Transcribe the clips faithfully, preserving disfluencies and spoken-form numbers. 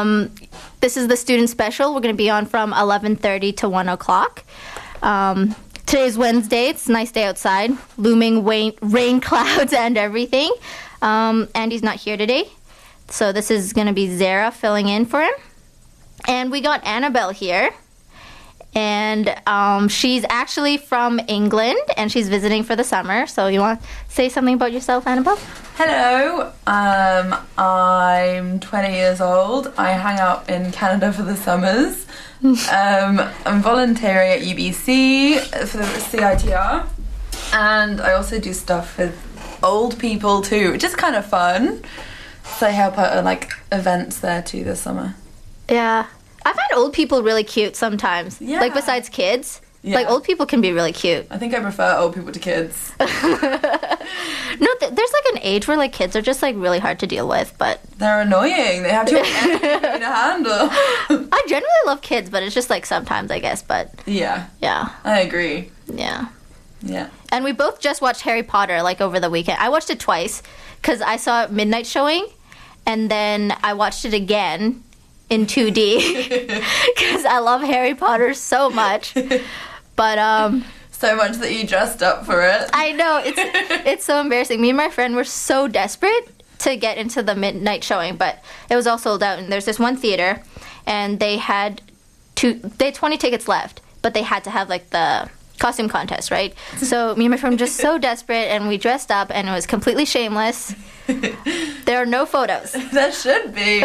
Um, this is the student special. We're going to be on from eleven thirty to one o'clock. Um, today's Wednesday. It's a nice day outside. Looming rain, rain clouds and everything. Um, Andy's not here today. So this is going to be Zara filling in for him. And we got Annabelle here. And um, she's actually from England, and she's visiting for the summer. So you want to say something about yourself, Annabelle? Hello, um, I'm twenty years old. I hang out in Canada for the summers. um, I'm volunteering at U B C for the C I T R. And I also do stuff with old people too, which is kind of fun. So I help out at like events there too this summer. Yeah. I find old people really cute sometimes. Yeah. Like, besides kids. Yeah. Like, old people can be really cute. I think I prefer old people to kids. No, th- there's, like, an age where, like, kids are just, like, really hard to deal with, but... They're annoying. They have too much energy to handle. I generally love kids, but it's just, like, sometimes, I guess, but... Yeah. Yeah. I agree. Yeah. Yeah. And we both just watched Harry Potter, like, over the weekend. I watched it twice, because I saw it midnight showing, and then I watched it again... in two D because I love Harry Potter so much, but um so much that you dressed up for it. I know it's it's so embarrassing. Me and my friend were so desperate to get into the midnight showing, but it was all sold out. And there's this one theater, and they had two they had twenty tickets left, but they had to have like the costume contest, right? So me and my friend were just so desperate, and we dressed up, and it was completely shameless. There are no photos. There should be.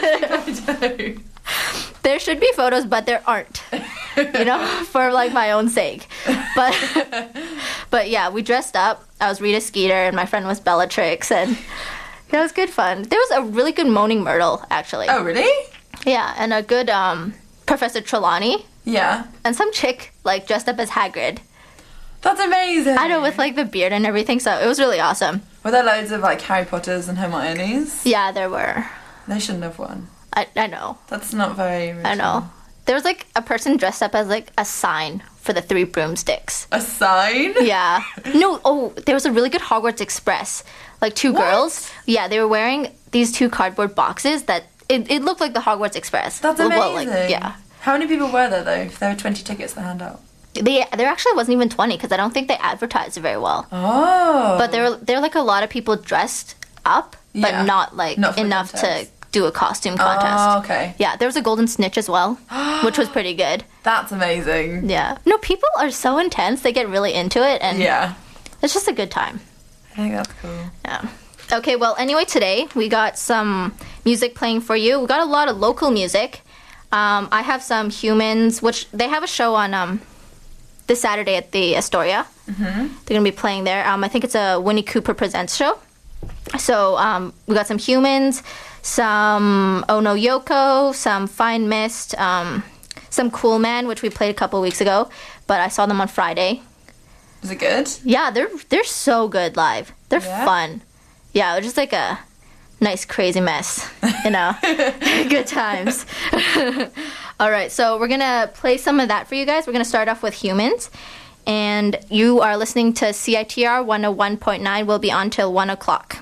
There should be photos, but there aren't. You know, for like my own sake. But but yeah, we dressed up. I was Rita Skeeter, and my friend was Bellatrix, and it was good fun. There was a really good Moaning Myrtle, actually. Oh, really? Yeah, and a good um, Professor Trelawney. Yeah. And some chick like dressed up as Hagrid. That's amazing. I know, with like the beard and everything, so it was really awesome. Were there loads of like Harry Potters and Hermiones? Yeah, there were. They shouldn't have won. I I know. That's not very original. I know. There was like a person dressed up as like a sign for the Three Broomsticks. A sign? Yeah. No, oh, there was a really good Hogwarts Express. Like two What? girls. Yeah, they were wearing these two cardboard boxes that it, it looked like the Hogwarts Express. That's Well, amazing. like, yeah. How many people were there though? If there were twenty tickets to hand out. They, there actually wasn't even twenty because I don't think they advertised it very well. Oh. But there were there were like a lot of people dressed up, but Yeah. not like Not for the enough contest. to do a costume contest. Oh, okay. Yeah, there was a golden snitch as well, which was pretty good. That's amazing. Yeah. No, people are so intense. They get really into it, and Yeah. it's just a good time. I think that's cool. Yeah. Okay, well, anyway, today we got some music playing for you. We got a lot of local music. Um, I have some Humans, which they have a show on um, this Saturday at the Astoria. Mm-hmm. They're going to be playing there. Um, I think it's a Winnie Cooper Presents show. So um, we got some Humans, some Oh No Yoko, some Fine Mist, um, some Cool Man, which we played a couple weeks ago, but I saw them on Friday. Is it good? Yeah, they're they're so good live. They're Yeah? fun. Yeah, it was just like a nice crazy mess, you know. Good times. All right, so we're gonna play some of that for you guys. We're gonna start off with Humans, and you are listening to C I T R one oh one point nine. We'll be on till one o'clock.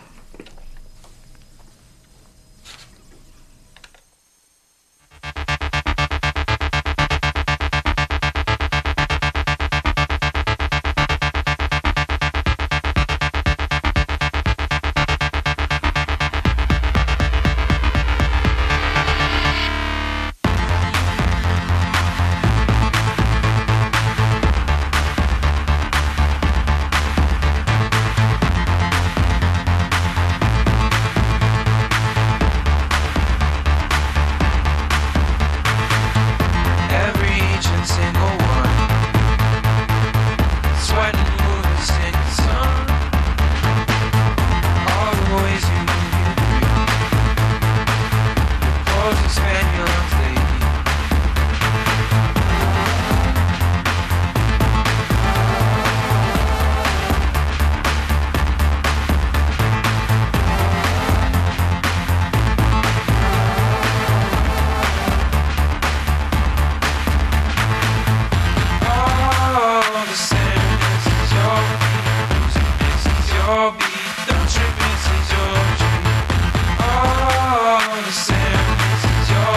Your beat, this is your dream. All the same, this is your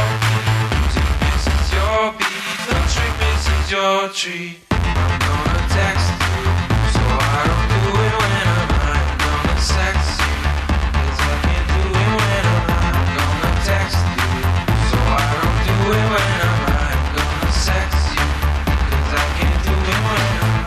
your tree. I'm gonna text you, so I don't do it when I'm high. I'm gonna sex you, 'cause I can't do it when I'm high. I'm gonna text you, so I don't do it when I'm high. I'm gonna sex you, 'cause I can't do it when I'm high.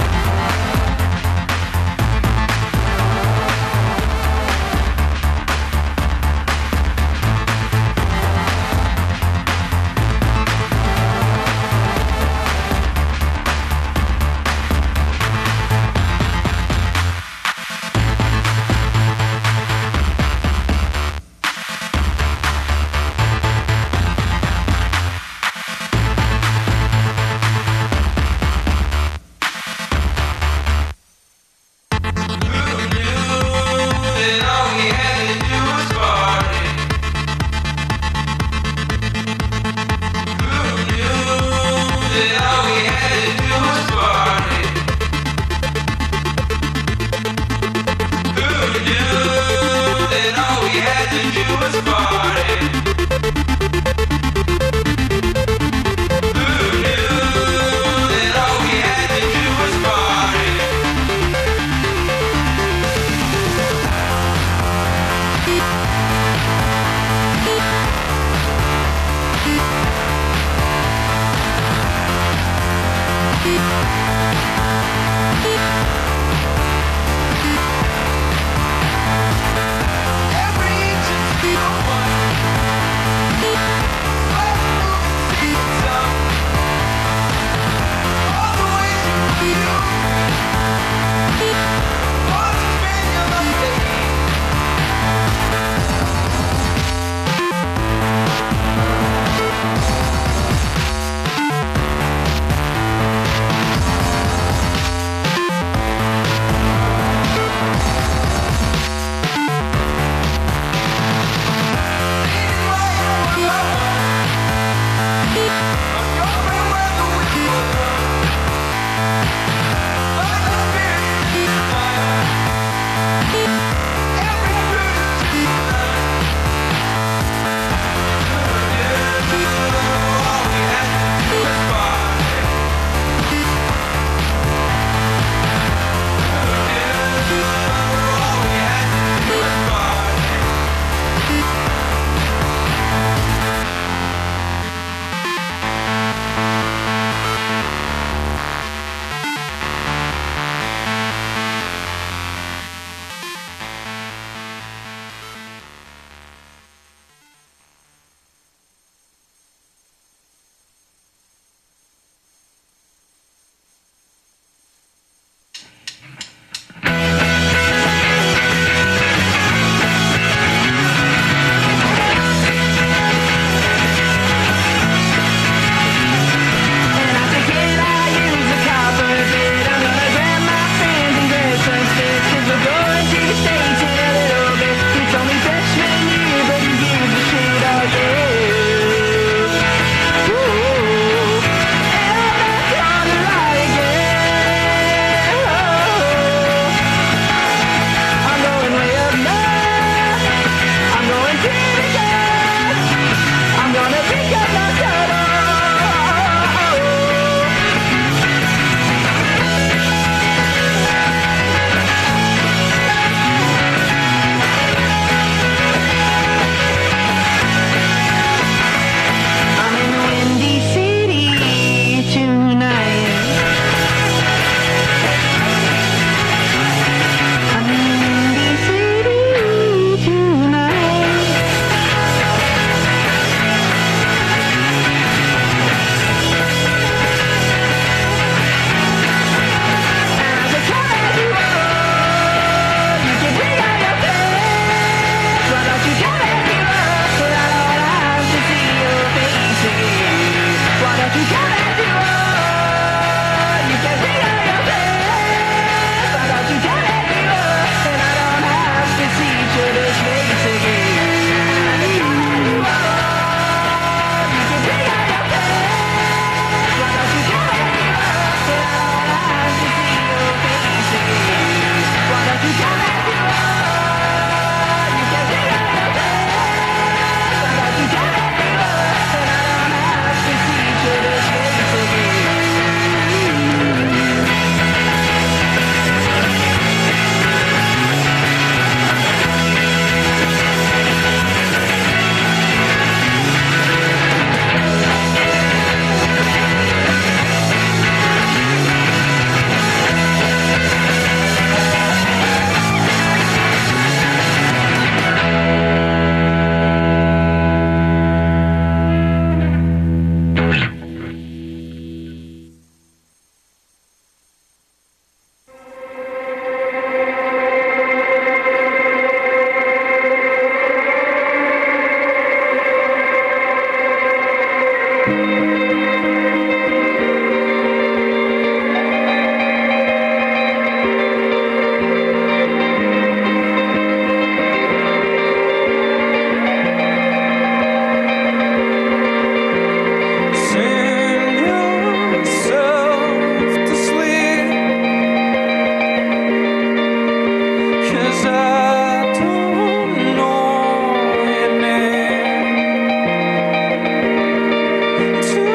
To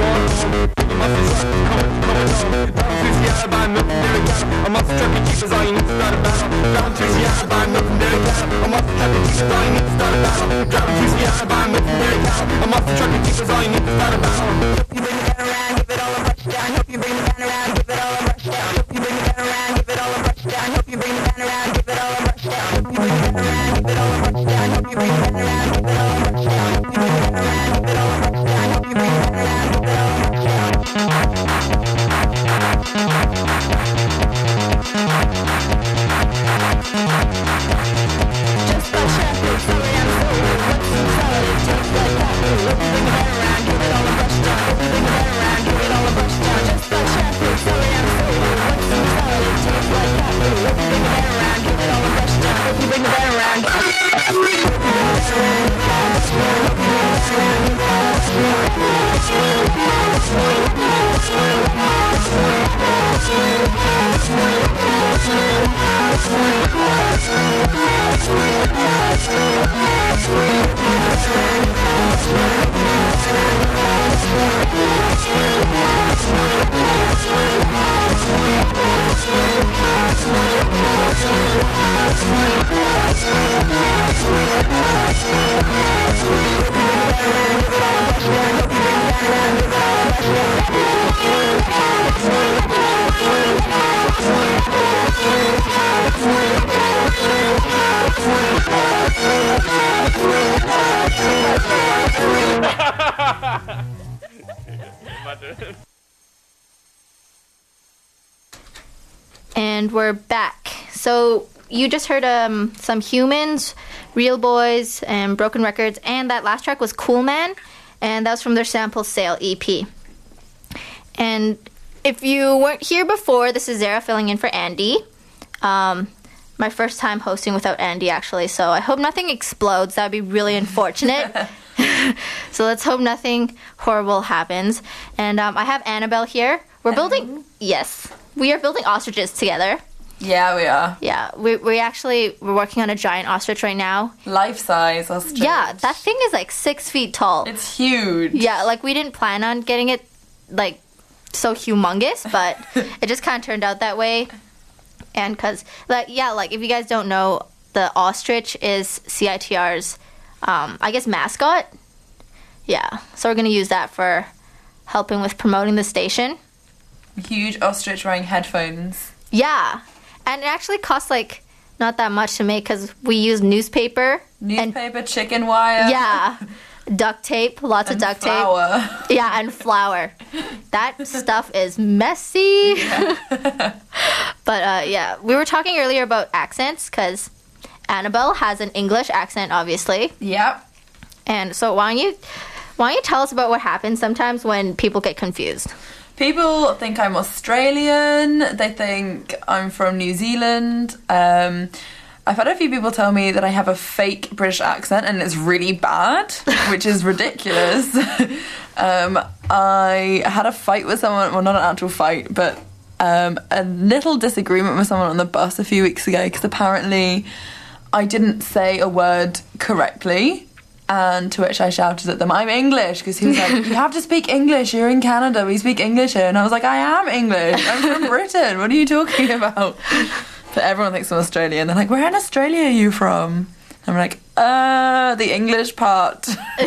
And we're back. So you just heard um, some Humans, Real Boys, and Broken Records, and that last track was Cool Man, and that was from their Sample Sale E P. And if you weren't here before, this is Zara filling in for Andy. Um, my first time hosting without Andy, actually, so I hope nothing explodes. That would be really unfortunate. So let's hope nothing horrible happens. And um, I have Annabelle here. We're building... Yes. We are building ostriches together. Yeah, we are. Yeah, we we actually we're working on a giant ostrich right now. Life size ostrich. Yeah, that thing is like six feet tall. It's huge. Yeah, like we didn't plan on getting it like so humongous, but it just kind of turned out that way. And cause like yeah, like if you guys don't know, the ostrich is C I T R's, um, I guess mascot. Yeah, so we're gonna use that for helping with promoting the station. Huge ostrich wearing headphones. Yeah. And it actually costs, like, not that much to make because we use newspaper. Newspaper, and, chicken wire. Yeah. Duct tape. Lots and of duct flour. tape. Yeah, and flour. That stuff is messy. Yeah. But, uh, yeah. We were talking earlier about accents because Annabelle has an English accent, obviously. Yep. And so why don't you, why don't you tell us about what happens sometimes when people get confused? People think I'm Australian. They think I'm from New Zealand. Um, I've had a few people tell me that I have a fake British accent and it's really bad, which is ridiculous. um, I had a fight with someone, well, not an actual fight, but um, a little disagreement with someone on the bus a few weeks ago because apparently I didn't say a word correctly. And to which I shouted at them, I'm English, because he was like, you have to speak English, you're in Canada, we speak English here. And I was like, I am English, I'm from Britain, what are you talking about? But everyone thinks I'm Australian. They're like, where in Australia are you from? I'm like, uh, the English part.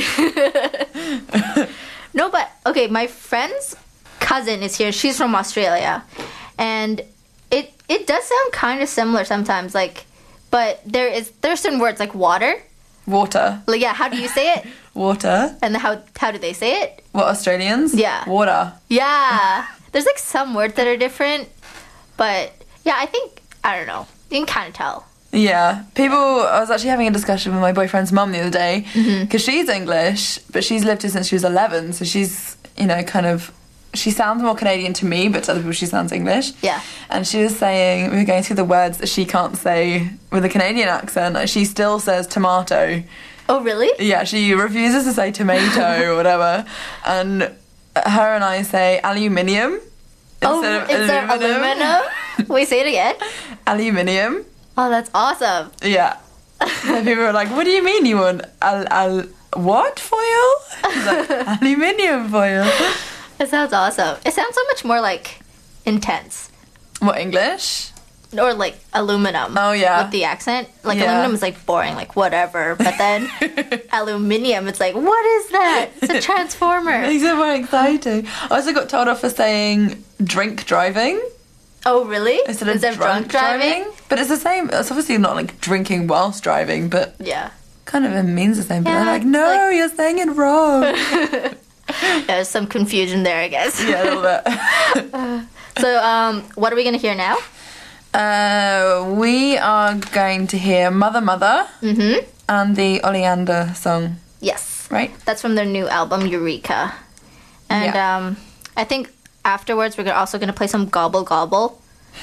No, but, okay, my friend's cousin is here, she's from Australia. And it it does sound kind of similar sometimes, like, but there is there's certain words like water. Water. Like, yeah, how do you say it? Water. And how how do they say it? What, Australians? Yeah. Water. Yeah. There's, like, some words that are different. But, yeah, I think, I don't know. You can kind of tell. Yeah. People, I was actually having a discussion with my boyfriend's mum the other day, because Mm-hmm. she's English, but she's lived here since she was eleven, so she's, you know, kind of, she sounds more Canadian to me, but to other people she sounds English. Yeah. And she was saying, we were going through the words that she can't say with a Canadian accent. Like, she still says tomato. Oh, really? Yeah, she refuses to say tomato or whatever. And her and I say aluminium Oh, instead of is there aluminum. aluminum? Wait, say it again. Aluminium. Oh, that's awesome. Yeah. And people were like, what do you mean you want al, al what foil? She's like, aluminium foil. That sounds awesome. It sounds so much more like intense. What, English? Or like aluminum. Oh, yeah. With the accent. Like Yeah. aluminum is like boring, like whatever. But then aluminium, it's like, what is that? It's a transformer. Makes it more exciting. I also got told off for saying drink driving Oh, really? instead of Instead drunk, driving. But it's the same. It's obviously not like drinking whilst driving, but Yeah. kind of it means the same. But Yeah, they're like, it's no, like- you're saying it wrong. There's some confusion there, I guess. Yeah, a little bit. So, um, what are we going to hear now? Uh, we are going to hear Mother Mother Mm-hmm. and the Oleander song, Yes. right? That's from their new album, Eureka. And Yeah. um, I think afterwards we're gonna- also going to play some Gobble Gobble.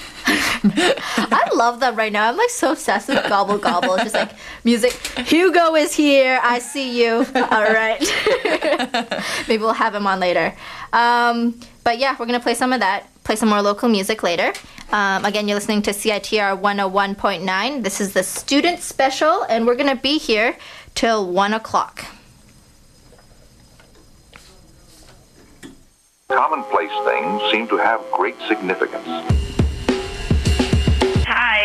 I love that right now. I'm like so obsessed with Gobble Gobble. It's just like music. Hugo is here. I see you. All right. Maybe we'll have him on later. Um, but yeah, we're going to play some of that. Play some more local music later. Um, again, you're listening to C I T R one oh one point nine. This is the student special, and we're going to be here till one o'clock. Commonplace things seem to have great significance. Hi.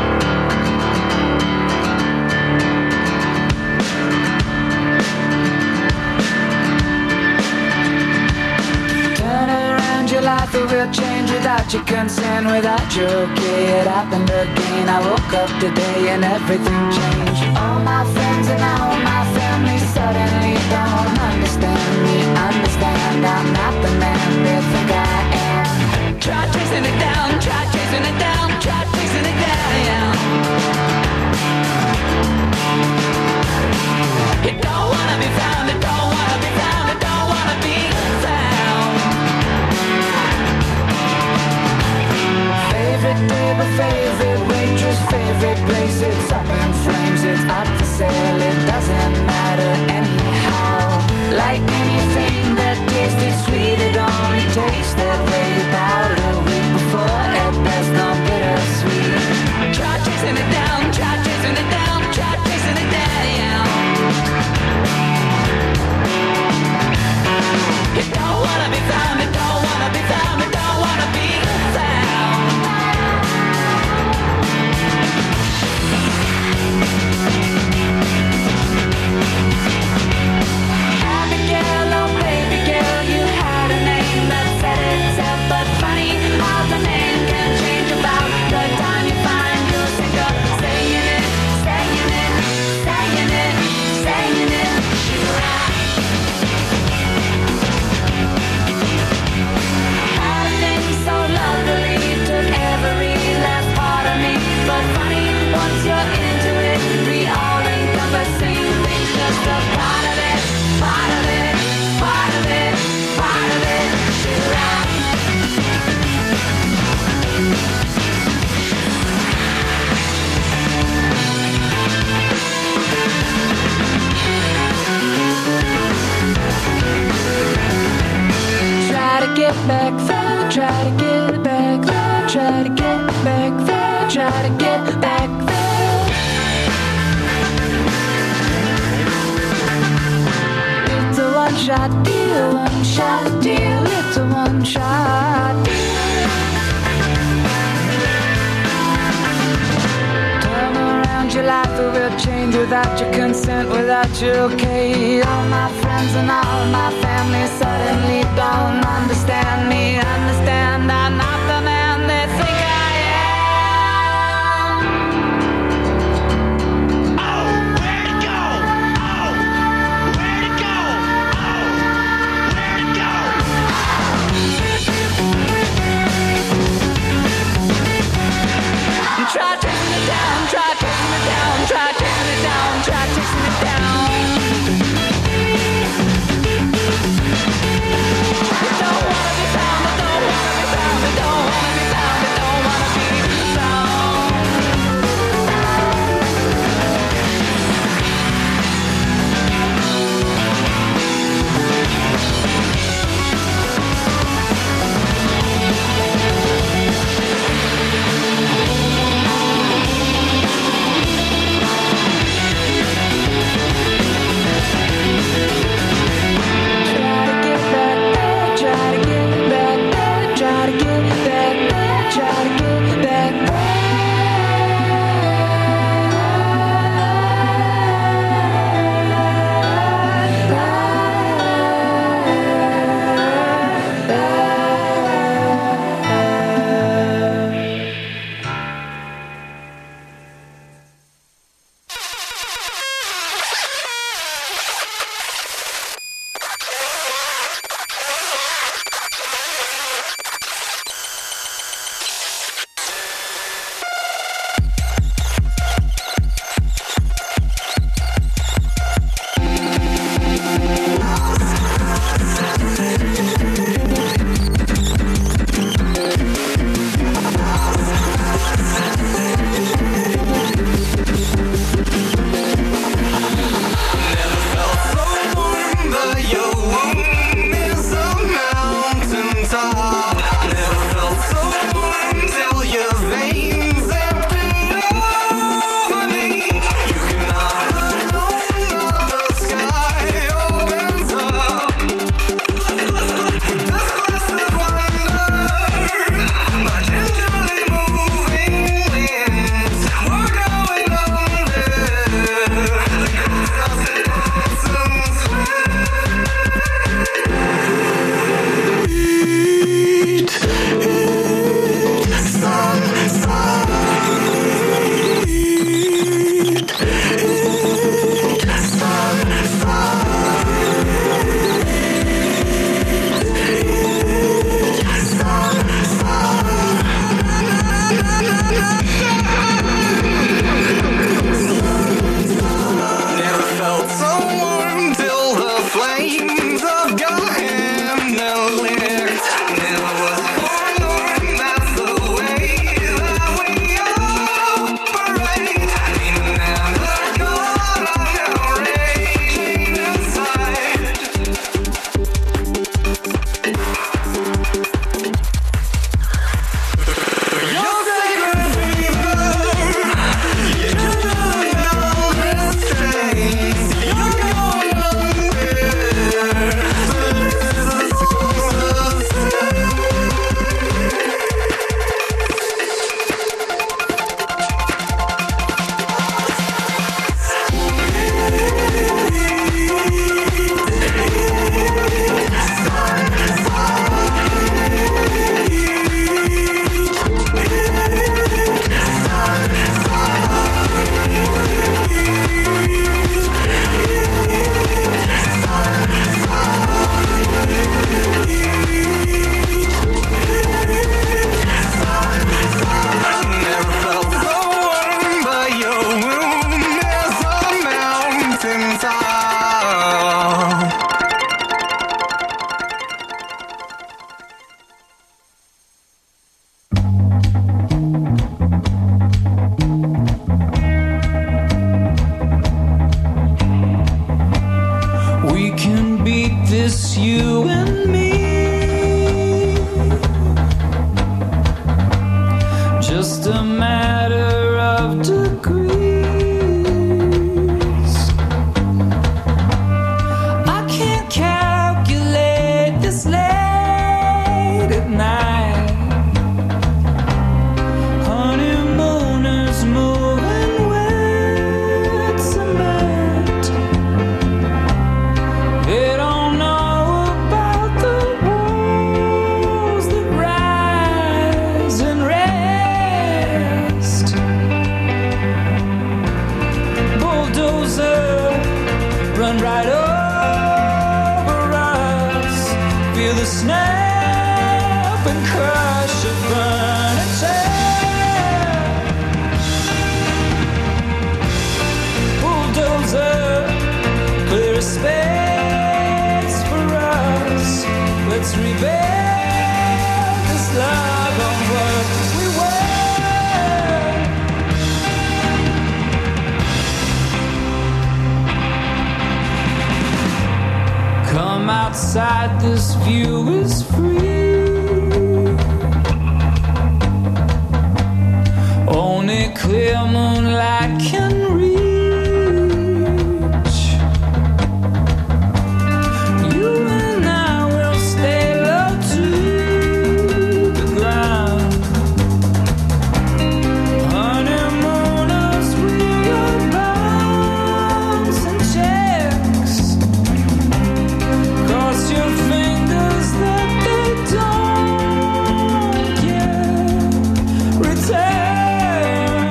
Turn around, your life it will change without your consent, without your okay. It happened again. I woke up today and everything changed. All my friends and all my family suddenly don't understand me. Understand I'm not the man they think I am. Try chasing it down, try chasing it down, try chasing it down. You don't wanna be found, you don't wanna be found, you don't wanna be found. Favorite table, favorite waitress, favorite place. It's up in flames, it's up for sale. It doesn't matter anyhow. Like anything that tasted sweet, it only tastes that way about a week before. At best, gone bittersweet. Try chasing it down, try chasing it down, try chasing it down. You don't wanna be found, you don't wanna be found, you don't wanna be found. Abigail, oh baby girl, you had a name that said itself, but funny how the name can change about the time you find yourself saying it, saying it, saying it, saying it. Had a name so lovely, took every last part of me, but funny once you're into it, the all-encompassing thing's just a part of it, part of it, part of it, part of it. Try to get back there, try to get back there, try to get back there, try to get back there. It's a one-shot deal, one-shot deal, it's a one-shot deal. Turn around, your life it will change without your consent, without your okay. All my friends and all my family suddenly don't understand me. Understand I'm not the man they think I am. Oh, where'd it go? Oh, where'd it go? Oh, where'd it go? Try chasing it down, try chasing it down, try chasing it down, try chasing it down. You don't the snap and crush of burning sand. Bulldozer, clear a space for us. Let's rebuild this love on what we were. Come outside, this view is free. Only clear moonlight can reach. You and I will stay low to the ground. Honeymooners, we are bouncing checks. Cross your fingers that they don't yet return.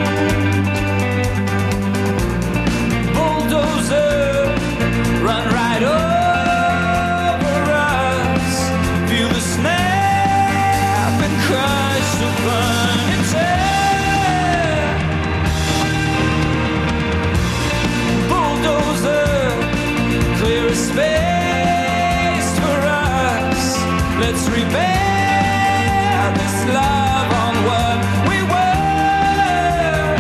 Bulldozer, run right over us. Feel the snap and crush the burning sand. Bulldozer, clear a space for us. Let's rebuild this love on what we were.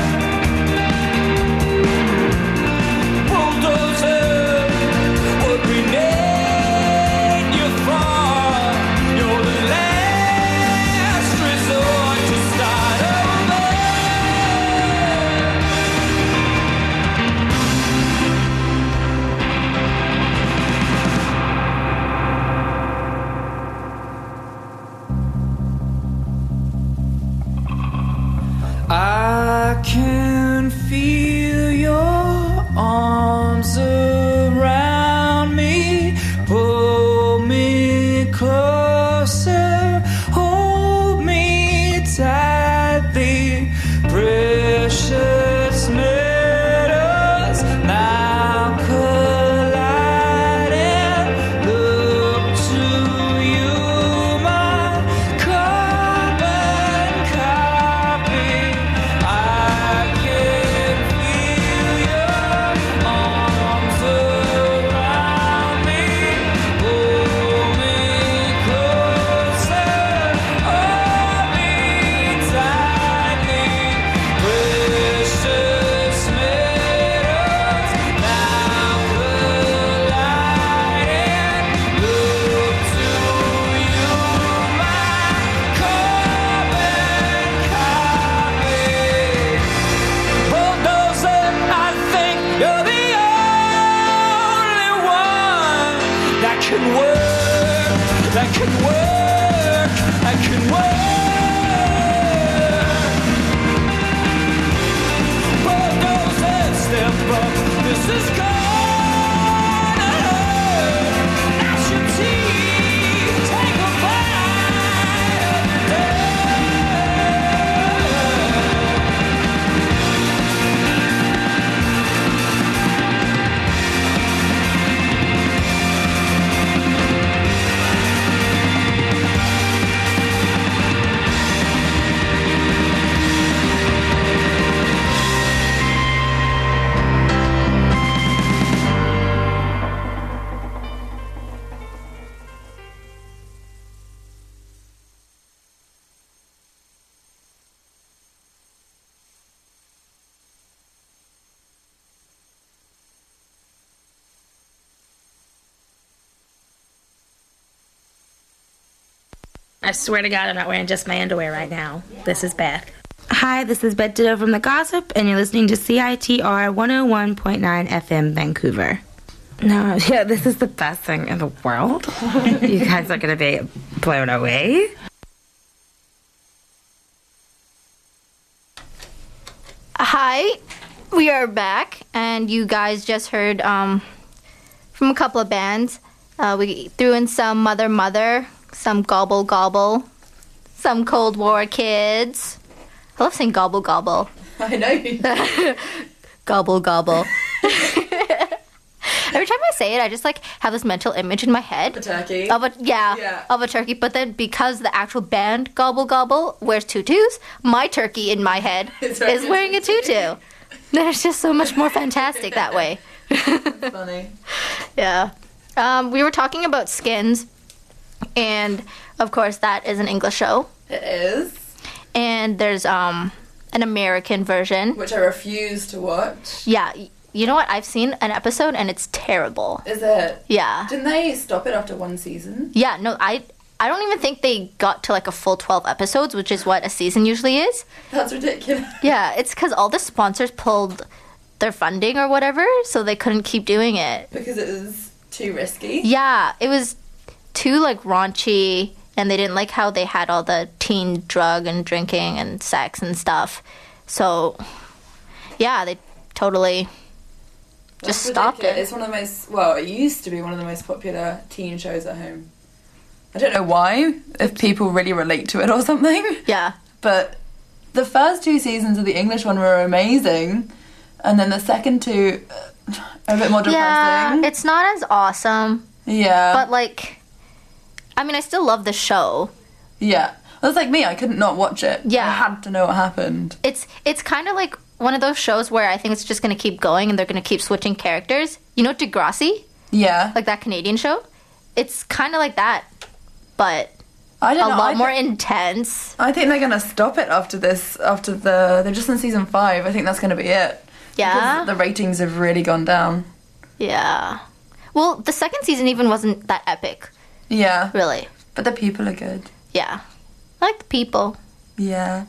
Bulldozer, what we need you for. You're the last resort to start over. I can feel your arms around me. Pull me closer, hold me tightly. Precious metals now colliding. Look to you, my carbon copy. I can feel your arms around me. Pull me closer, hold me tightly. Precious metals now colliding. Look to you, my carbon copy. Bulldozer, I think you're the only one that can work, that can work, that can work. Bulldozer, step up, this is gonna hurt. Gnash your teeth, take a bite of the I swear to God, I'm not wearing just my underwear right now. This is Beth. Hi, this is Beth Ditto from The Gossip, and you're listening to C I T R one oh one point nine F M Vancouver. No, yeah, this is the best thing in the world. You guys are going to be blown away. Hi, we are back, and you guys just heard um, from a couple of bands. Uh, we threw in some Mother Mother, some Gobble Gobble, some Cold War Kids. I love saying Gobble Gobble. I know you. Gobble Gobble. Every time I say it, I just like have this mental image in my head. The turkey. Of a yeah, Yeah. of a turkey, but then because the actual band Gobble Gobble wears tutus, my turkey in my head It's is wearing a wearing a tutu. tutu. Then it's just so much more fantastic that way. Funny. Yeah. Um, we were talking about Skins, and of course that is an English show, It is. and there's um an American version. Which I refuse to watch. Yeah. y- You know what? I've seen an episode and it's terrible. Is it? Yeah. Didn't they stop it after one season? Yeah, no, I I don't even think they got to like a full twelve episodes, which is what a season usually is. That's ridiculous. Yeah, it's because all the sponsors pulled their funding or whatever, so they couldn't keep doing it. Because it was too risky. Yeah, it was too like raunchy, and they didn't like how they had all the teen drug and drinking and sex and stuff. So, yeah, they totally just That's stopped ridiculous. it. It's one of the most, well, it used to be one of the most popular teen shows at home. I don't know why, if people really relate to it or something, Yeah. but the first two seasons of the English one were amazing, and then the second two uh, are a bit more Yeah, depressing. it's not as awesome, Yeah. but like, I mean, I still love the show. yeah. That's like me, I couldn't not watch it. Yeah. I had to know what happened. It's it's kind of like one of those shows where I think it's just going to keep going and they're going to keep switching characters. You know Degrassi? Yeah. Like that Canadian show? It's kind of like that, but I a don't know. lot I more thi- intense. I think they're gonna stop it after this. After the, they're just in season five. I think that's gonna be it. Yeah? Because the ratings have really gone down. Yeah. Well, the second season even wasn't that epic, Yeah, really. but the people are good. Yeah. I like the people. Yeah.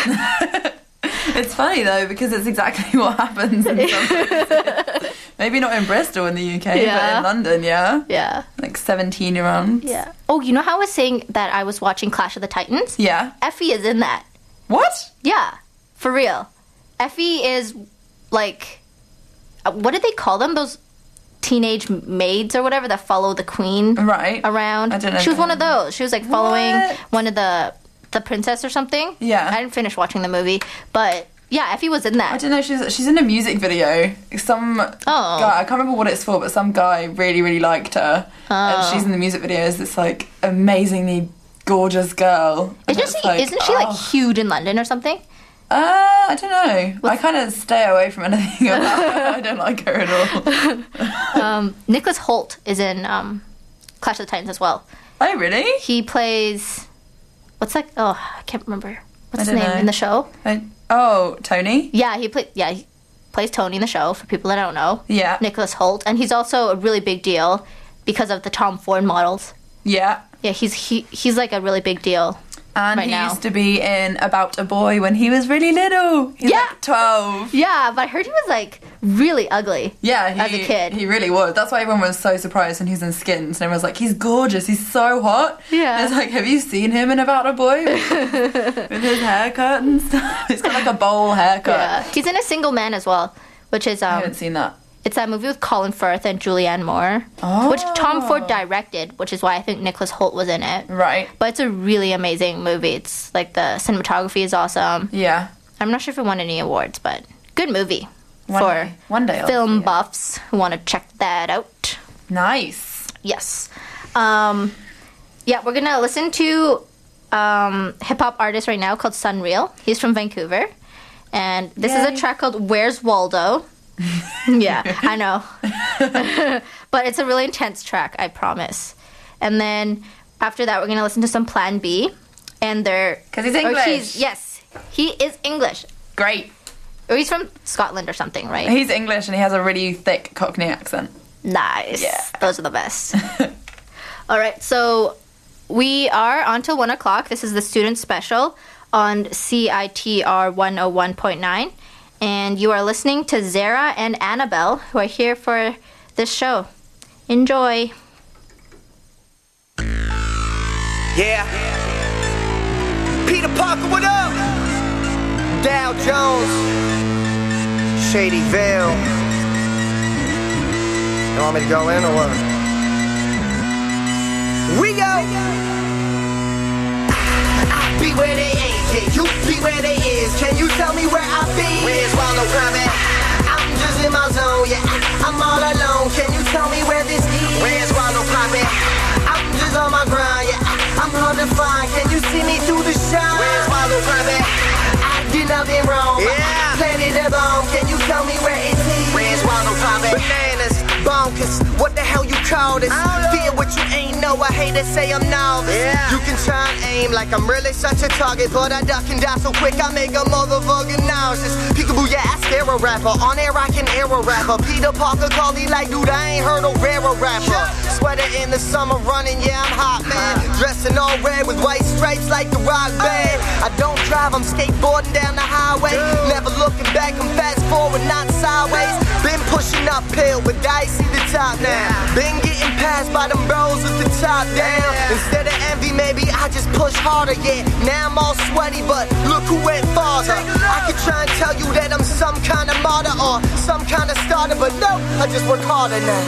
It's funny though because it's exactly what happens in some places. Maybe not in Bristol in the U K, Yeah. but in London, yeah. Yeah. Like seventeen year olds. Yeah. Oh, you know how I was saying that I was watching Clash of the Titans? Yeah. Effie is in that. What? Yeah. For real. Effie is like, uh, what did they call them? Those teenage maids or whatever that follow the queen Right. around. I don't know She was one of them. those. She was like following What? one of the the princess or something. Yeah. I didn't finish watching the movie, but yeah, Effie was in I that. don't know. She's she's in a music video. Some Oh. guy, I can't remember what it's for, but some guy really really liked her, Oh. and she's in the music video as this like amazingly gorgeous girl. And Isn't it's she? like, isn't she like oh. huge in London or something? Uh, I don't know. I kind of stay away from anything about her. I don't like her at all. Um, Nicholas Holt is in um, Clash of the Titans as well. Oh really? He plays what's that? Oh, I can't remember. What's I his don't name know. in the show? I, oh, Tony. Yeah, he play. Yeah, he plays Tony in the show. For people that don't know, Yeah. Nicholas Holt, and he's also a really big deal because of the Tom Ford models. Yeah. Yeah, he's he he's like a really big deal. And Right he now. used to be in About a Boy when he was really little. He's Yeah. like twelve. Yeah, but I heard he was like really ugly. Yeah, he, as a kid. he really was. That's why everyone was so surprised when he was in Skins. And everyone was like, he's gorgeous, he's so hot. Yeah. And it's like, have you seen him in About a Boy? With his haircut and stuff. He's got like a bowl haircut. Yeah, he's in A Single Man as well, which is I um, haven't seen that. it's that movie with Colin Firth and Julianne Moore, which Tom Ford directed, which is why I think Nicholas Holt was in it. Right. But it's a really amazing movie. It's like the cinematography is awesome. Yeah. I'm not sure if it won any awards, but good movie One for day. One day I'll film see it. buffs who want to check that out. Nice. Yes. Um, yeah, we're gonna listen to um, hip hop artist right now called Sunreal. He's from Vancouver, and this is Yay. a track called "Where's Waldo." Yeah, I know, but it's a really intense track, I promise. And then after that, we're gonna listen to some Plan B, and they're 'Cause he's or English. he's- yes, he is English, Great. or he's from Scotland or something, right? He's English and he has a really thick Cockney accent. Nice. Yeah. Those are the best. All right, so we are on till one o'clock. This is the student special on C I T R one oh one point nine. And you are listening to Zara and Annabelle, who are here for this show. Enjoy. Yeah. Peter Parker, what up? Dow Jones. Shadyville. You want me to go in or what? We go. I be where they ain't, can you be where they is? Can you tell me where I be? Where's Waldo coming? I'm just in my zone, yeah. I'm I'm all alone. Can you tell me where this is? Where's Wallow Poppin'? I'm just on my grind, yeah. I'm hard to find. Can you see me through the shine? Where's Wallow Poppin'? I did nothing wrong. Yeah. Planted a bomb. Can you tell me where it is? Where's Wallow Poppin'? Bananas, bonkers. What the hell you call this? Fear what you ain't know. I hate to say I'm novice. Yeah. You can try and aim like I'm really such a target, but I duck and die so quick I make a motherfucking nauseous. Peekaboo, yeah, I scare a rapper. On air I can air a rapper. Peter Parker called me like, dude, I ain't heard a rarer rapper. Sweater in the summer running, yeah, I'm hot, man. Dressing all red with white stripes like the rock band. I don't drive, I'm skateboarding down the highway. Never looking back, I'm fast forward, not sideways. Been pushing uphill, but I see the top now. Been getting passed by them bros with the top down. Instead of envy, maybe I just push harder, yeah. Now I'm all sweaty, but look who went farther. I could try and tell you that I'm some kind of martyr or some kind of starter, but no, I just work harder now.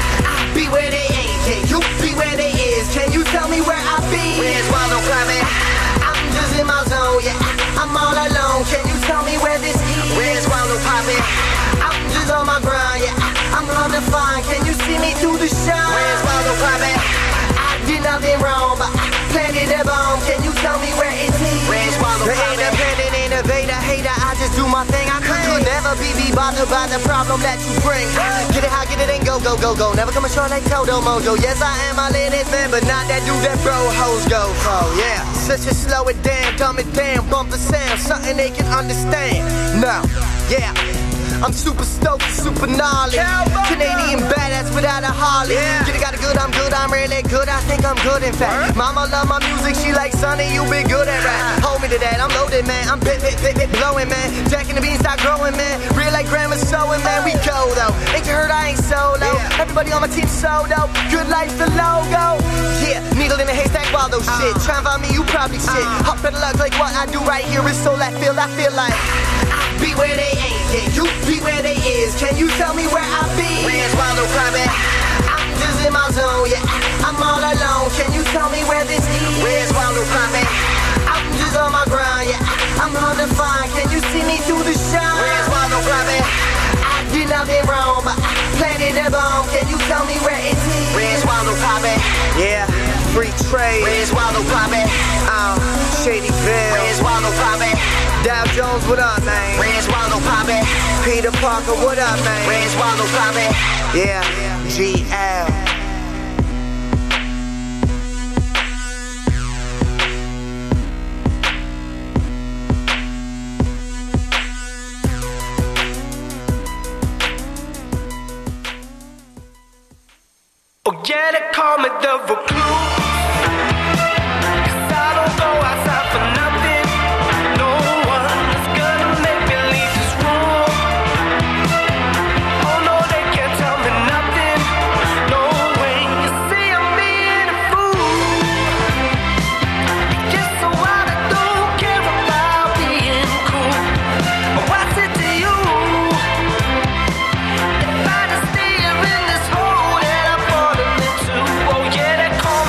I be where they ain't, can you be where they is? Can you tell me where I be? Where's Wallow Poppin'? I'm just in my zone, yeah. I'm all alone. Can you tell me where this is? Where's Wallow Poppin'? I'm just on my grind, yeah. I'm hard to find. Can you see me through the shine? Where's Wallow Poppin'? I did nothing wrong, but I planted a bomb. Can you tell me where it is? Where's Wallow Poppin'? The independent innovator, hater, I just do my thing. I could, could never be, be bothered by the problem that you bring. Get it high, get it in, go, go, go, go. Never come ashore like Toto Mojo. Yes, I am a ladies man, but not that dude that bro hoes go for. Yeah, such a slow it down, dumb it down, bump the sound, something they can understand. No, yeah. I'm super stoked, super gnarly. Canadian badass without a Harley. Yeah. Get it, got it good, I'm good, I'm really good. I think I'm good, in fact. Mama love my music, she like Sonny, you be good at rap. Hold me to that, I'm loaded, man. I'm bit, bit, bit, bit blowing, man. Jacking the beans, start growing, man. Real like grandma's sewing, man. We go, though. Ain't you heard I ain't solo? Yeah. Everybody on my team solo. Good life's the logo. Yeah, needle in a haystack, Wallow uh. shit. Try and find me, you probably shit. Uh. Up in luck, like what I do right here is so left field. I feel like I be where they ain't, yeah. You be where they is. Can you tell me where I be? Where's Wallow Poppin'? I'm just in my zone, yeah. I'm all alone. Can you tell me where this is? Where's Wallow Poppin'? I'm just on my grind, yeah. I'm hard to find. Can you see me through the shine? Where's Wallow Poppin'? I did nothing wrong, but I planted a bomb. Can you tell me where it is? Where's Wallow Poppin'? Yeah, free trade. Where's Wallow Poppin'? Um, Shadyville. Where's Wallow Poppin'? Dow Jones, what up, man? Where's Wallow Poppin'? Peter Parker, what up, man? Where's Wallow Poppin'? Yeah, G L. Oh yeah, they call me the recluse. Cause I don't go outside for nothing. No one's gonna make me leave this room. Oh no, they can't tell me nothing. No way, you see I'm being a fool. Yes, so I don't care about being cool. Oh, I said to you, if I just stay here in this hole that I'm falling into. Oh yeah, they call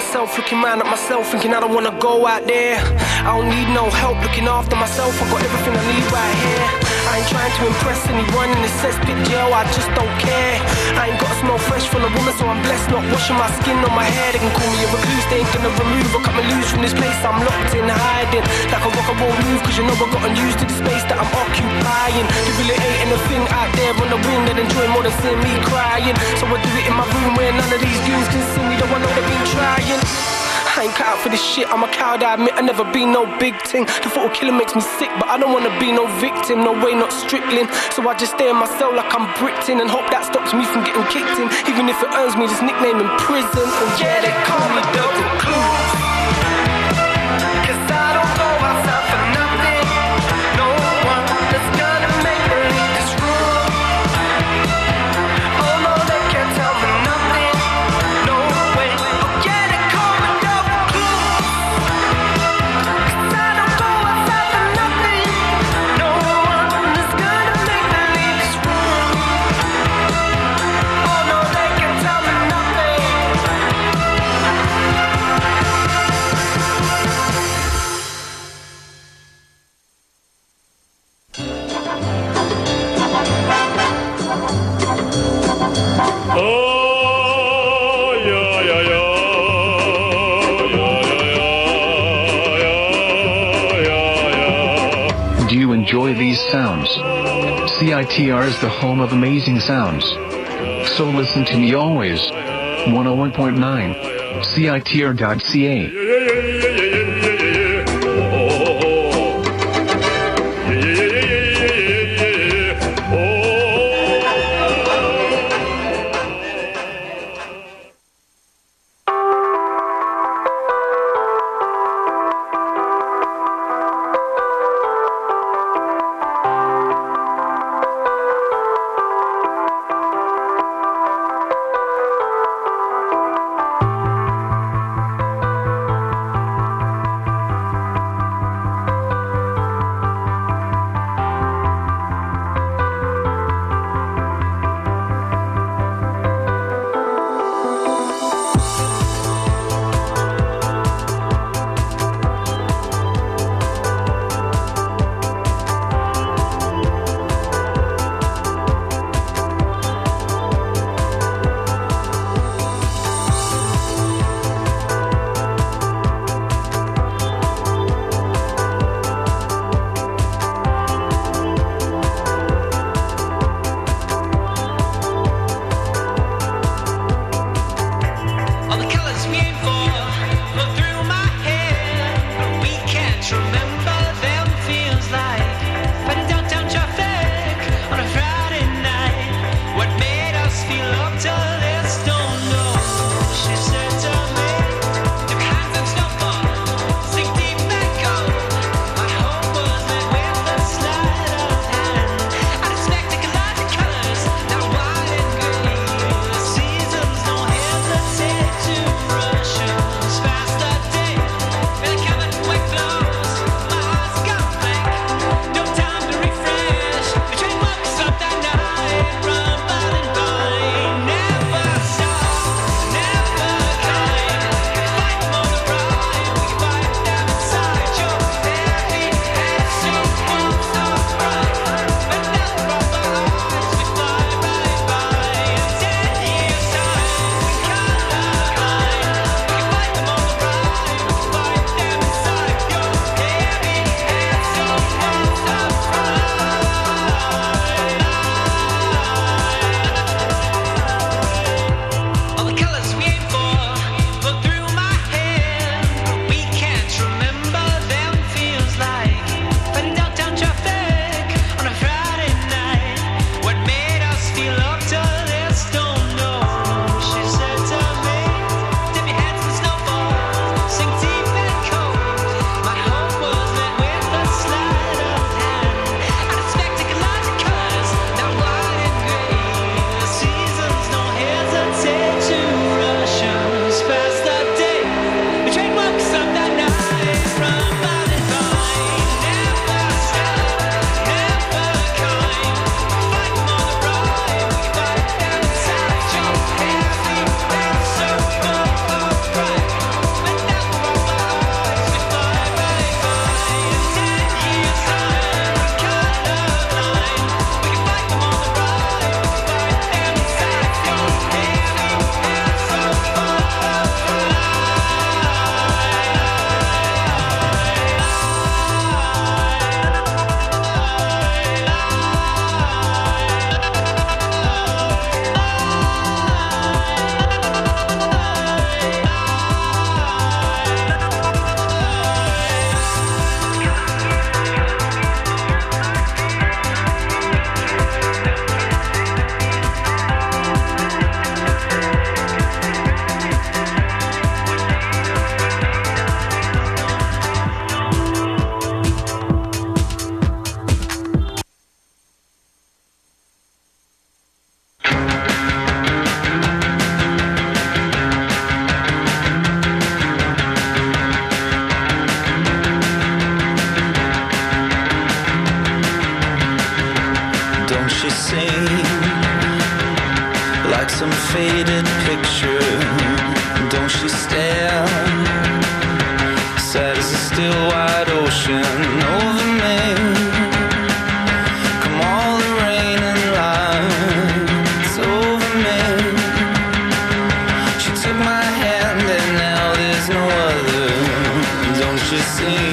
myself, looking round at myself, thinking I don't wanna go out there. I don't need no help looking after myself, I got everything I need right here. I ain't trying to impress anyone in this cesspit jail, I just don't care. I ain't got to smell fresh from a woman, so I'm blessed not washing my skin on my hair. They can call me a recluse, they ain't gonna remove or cut me loose from this place I'm locked in, hiding like a rock and roll move, cause you know I've gotten used to the space that I'm occupying. There really ain't anything out there on the wind that enjoy more than seeing me crying. So I do it in my room where none of these goons can see me, though I know they've been trying. I ain't cut out for this shit, I'm a coward, I admit I never been no big thing. The thought of killing makes me sick, but I don't wanna be no victim, no way, not Strickland. So I just stay in my cell like I'm bricked in and hope that stops me from getting kicked in, even if it earns me this nickname in prison. And yeah, they call me Doctor Clues, cause I don't go outside for nothing. No one is gonna make me leave this room. Oh no, they can't tell me nothing. No way. Oh yeah, they call me Doctor Clues, cause I don't go outside for nothing. No one is gonna make me leave this room. Oh no, they can't tell me nothing. Do you enjoy these sounds? C I T R is the home of amazing sounds. So listen to me always. one oh one point nine C I T R dot C A. like some faded picture. Don't you stare? Sad as a still wide ocean over me. Come all the rain and lights over me. She took my hand and now there's no other. Don't you see?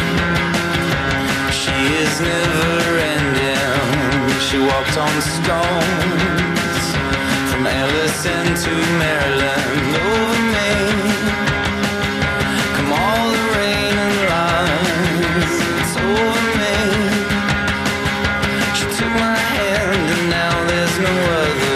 She is never ending. She walked on stones from Ellison to Maryland over me. Come all the rain and lights over me. She took my hand and now there's no other.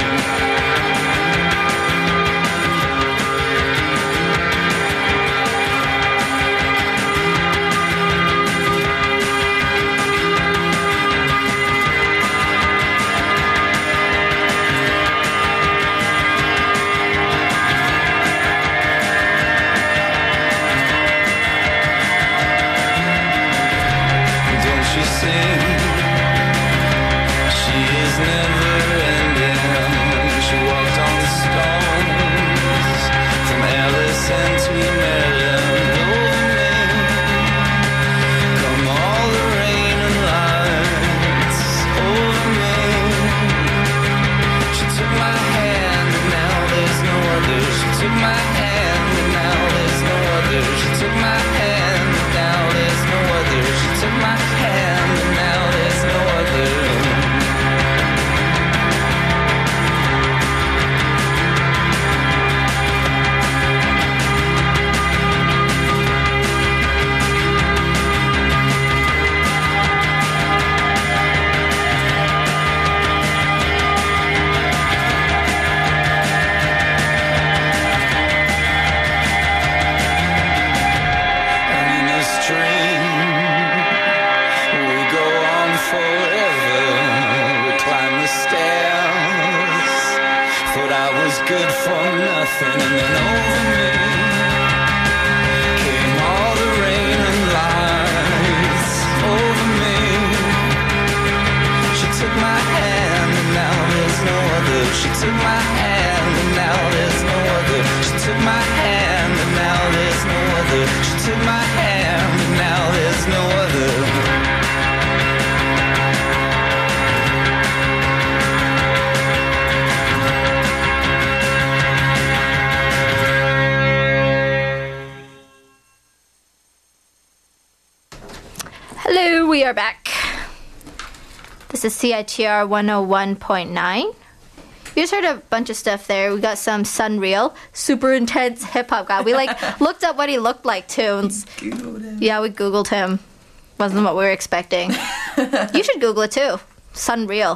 Hello, we are back. This is C I T R one oh one point nine. You just heard a bunch of stuff there. We got some Sunreal, super intense hip hop guy. We like looked up what he looked like too. And Googled him. Yeah, we Googled him. Wasn't what we were expecting. You should Google it too. Sunreal.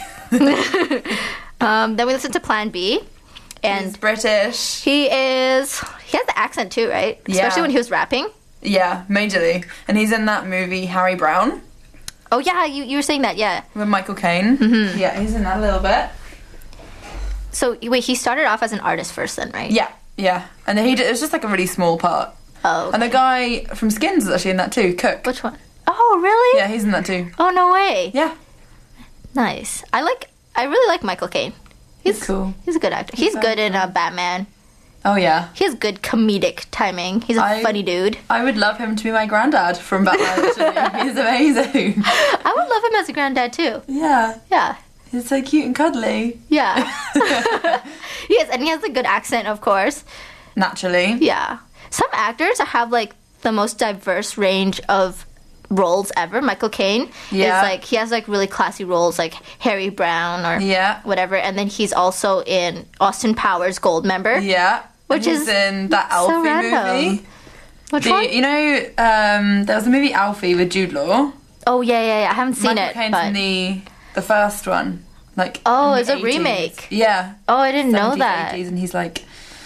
um, then we listened to Plan B. And He's British. He is. He has the accent too, right? Yeah. Especially when he was rapping. Yeah, majorly. And he's in that movie Harry Brown. Oh yeah, you, you were saying that, yeah. With Michael Caine. Mm-hmm. Yeah, he's in that a little bit. So wait, he started off as an artist first, then, right? Yeah, yeah. And he did, it was just like a really small part. Oh. Okay. And the guy from Skins is actually in that too. Cook. Which one? Oh, really? Yeah, he's in that too. Oh, no way. Yeah. Nice. I like. I really like Michael Caine. He's, he's cool. He's a good actor. He's good in uh, Batman. Oh yeah. He has good comedic timing. He's a I, funny dude. I would love him to be my granddad from Batman. Actually. He's amazing. I would love him as a granddad too. Yeah. Yeah. He's so cute and cuddly. Yeah. He is, and he has a good accent, of course. Naturally. Yeah. Some actors have like the most diverse range of roles ever. Michael Caine yeah. is like, he has like really classy roles like Harry Brown or yeah. whatever, and then he's also in Austin Powers Goldmember. Yeah. Which he's is in that Alfie so random. movie. Which the, one? You know, um, there was a movie Alfie with Jude Law. Oh yeah, yeah, yeah. I haven't seen Michael it. Caine's but... in the the first one. Like oh, in it's the a eighties. remake. Yeah. Oh, I didn't know seventies, that. eighties, and he's like,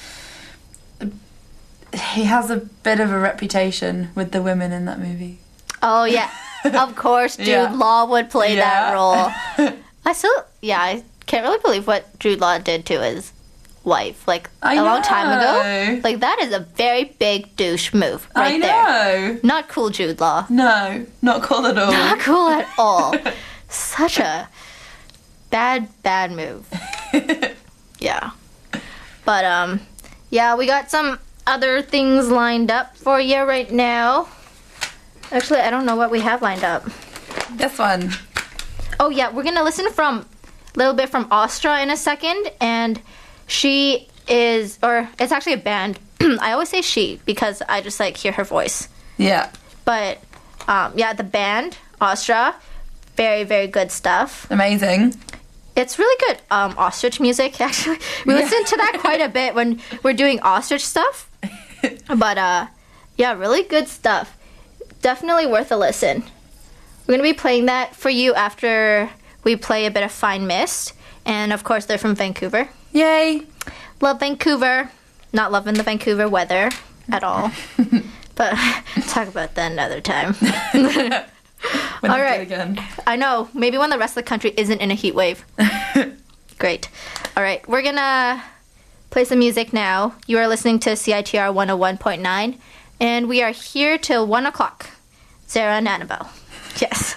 he has a bit of a reputation with the women in that movie. Oh yeah, of course, Jude Yeah. Law would play Yeah. that role. I still, yeah, I can't really believe what Jude Law did to his wife, like I a long time know. ago. Like that is a very big douche move, right I there. know. Not cool, Jude Law. No, not cool at all. Not cool at all. Such a bad, bad move. Yeah. But, um, yeah, we got some other things lined up for you right now. Actually, I don't know what we have lined up. This one. Oh, yeah, we're going to listen from a little bit from Astra in a second. And she is, or it's actually a band. I always say she because I just, like, hear her voice. Yeah. But, um, yeah, the band, Astra, very, very good stuff. Amazing. It's really good. Um, ostrich music, actually. We Yeah. listen to that quite a bit when we're doing ostrich stuff. But, uh, yeah, really good stuff. Definitely worth a listen. We're going to be playing that for you after we play a bit of Fine Mist. And, of course, they're from Vancouver. Yay. Love Vancouver. Not loving the Vancouver weather at all. But talk about that another time. When All you do right. it again. I know. Maybe when the rest of the country isn't in a heat wave. Great. All right. We're going to play some music now. You are listening to C I T R one oh one point nine. And we are here till one o'clock. Sarah and Annabelle. Yes.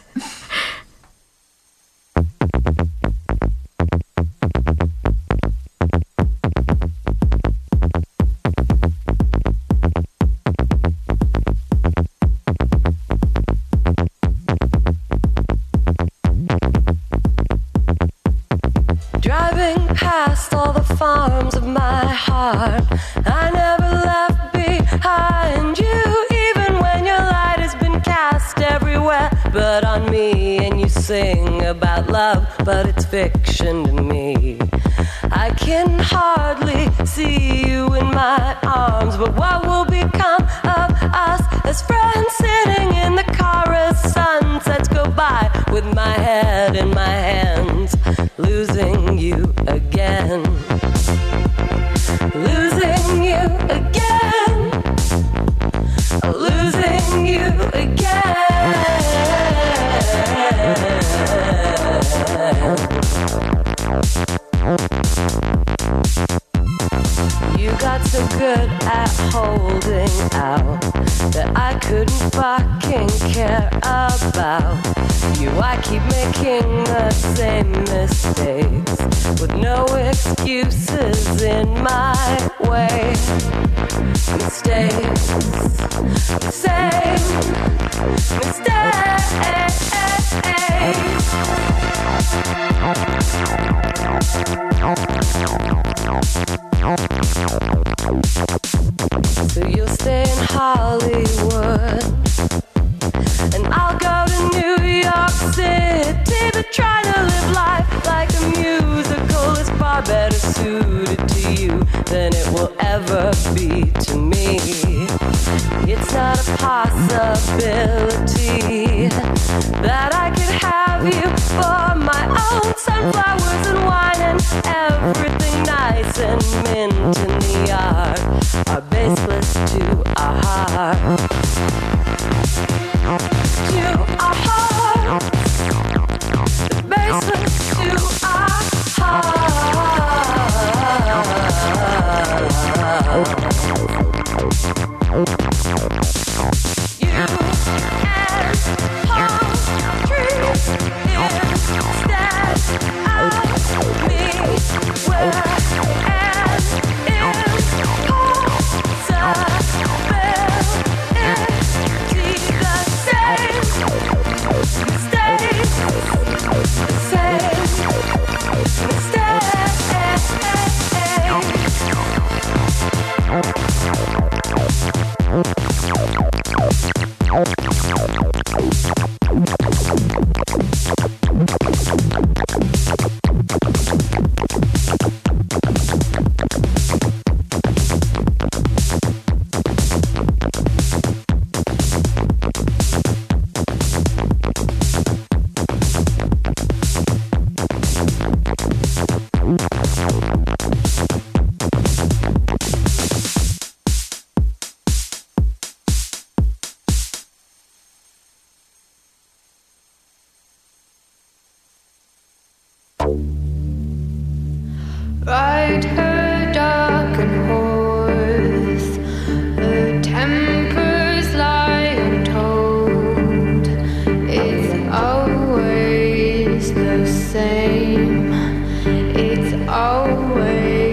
Driving past all the farms of my heart, I never left behind you, even when your light has been cast everywhere but on me. And you sing about love, but it's fiction to me. I can hardly see you in my arms, but what will become of us as friends sitting in the car as sunsets go by, with my head in my hands, losing you again, losing you again, losing you again. You got so good at holding out that I couldn't fucking care about you. I keep making the same mistakes with no excuses in my way. Mistakes, same mistakes. So you'll stay in Hollywood, and I'll go to New York City, but trying to live life like a musical is far better suited to you than it will ever be to me. It's not a possibility that I could have you for my own. Sunflowers and wine and everything nice and mint in the yard are baseless to our heart. To our heart, baseless to our heart. You and palm trees instead of me were an impossibility. The same mistakes, the same Ride her darkened horse, her temper's lying told. It's always the same, it's always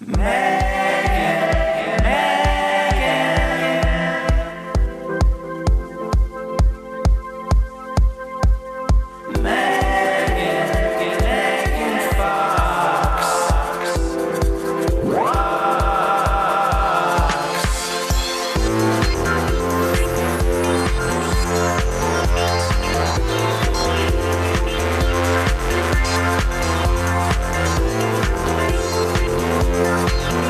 Megan.